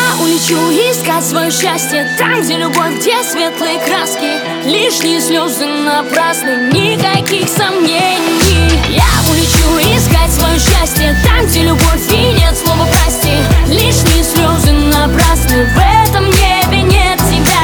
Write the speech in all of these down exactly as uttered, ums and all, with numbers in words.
Я улечу искать свое счастье там, где любовь, где светлые краски. Лишние слезы напрасны, никаких сомнений. Я улечу искать свое счастье там, где любовь и нет слова прости. Лишние слезы напрасны, в этом небе нет тебя.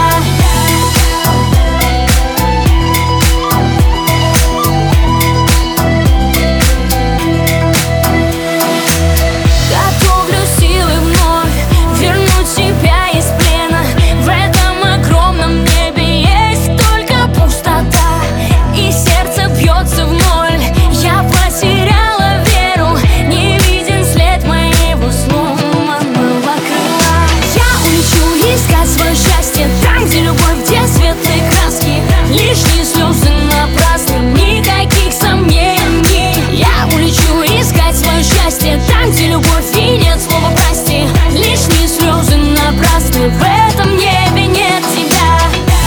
Лишние слезы напрасны, никаких сомнений. Я улечу искать свое счастье там, где любовь и нет слова прости. Лишние слезы напрасны, в этом небе нет тебя.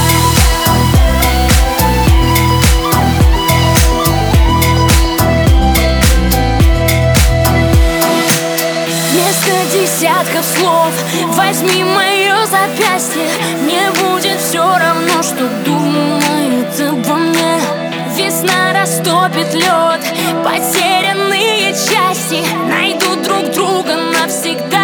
Вместо десятков слов возьми мое запястье. Мне будет все равно, что думают обо мне. Весна растопит лед, потерянные части найдут друг друга навсегда.